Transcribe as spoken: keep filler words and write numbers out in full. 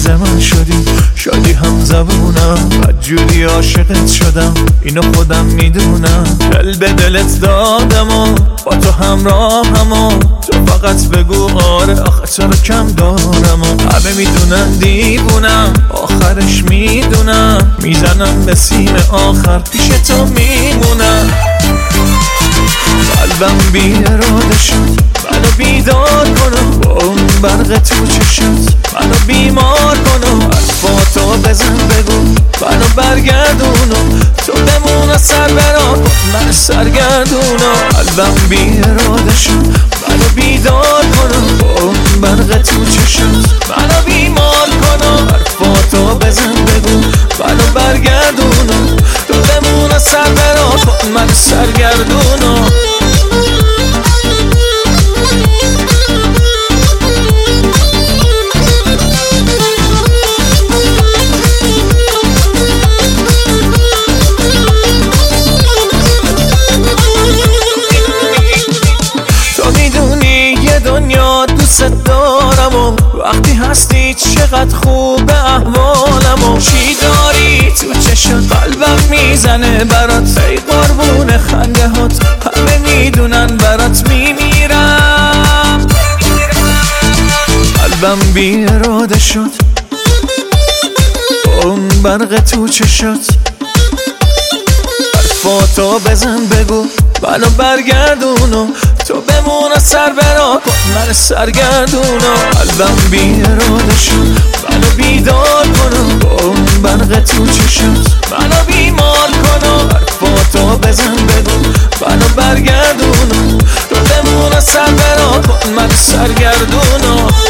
من شدی، شادی هم زبونم، بدجوری عاشقت شدم، اینو خودم میدونم. دل به دلت دادم و با تو همراهم و تو فقط بگو آره، آخه تو رو کم دارم و همه میدونن دیوونم، آخرش میدونم، میزنم به سیم آخر پیش تو میمونم. قلبم بی اراده شد منو بیدار کنم، با اون برق تو چشت منو بیمار کنم. حرفاتو بزن بگو منو برگردونم، تو بمون سر برا کن من سرگردونم. قلبم بی اراده شد منو بیدار کنم، با اون برق تو چشت منو بیمار کنم. حرفاتو بزن بگو منو برگردونم، تو بمون سر برا کن من سرگردونم. دنیا دوست دارم و وقتی هستی چقدر خوب احوالم و چی داری تو چشم قلبم میزنه برات، ای قربون خنده هات همه میدونن برات میمیرم. قلبم بی اراده شد اون برق تو چشات، حرفاتو بزن بگو منو برگردونو، تو بمون سر برا کن من سرگردونو. قلبم بی اراده شد منو بیدار کنم، با اون برق تو چشت منو بیمار کنم. حرفاتو بزن بگو منو برگردونو، تو بمون سر برا کن من سرگردونو.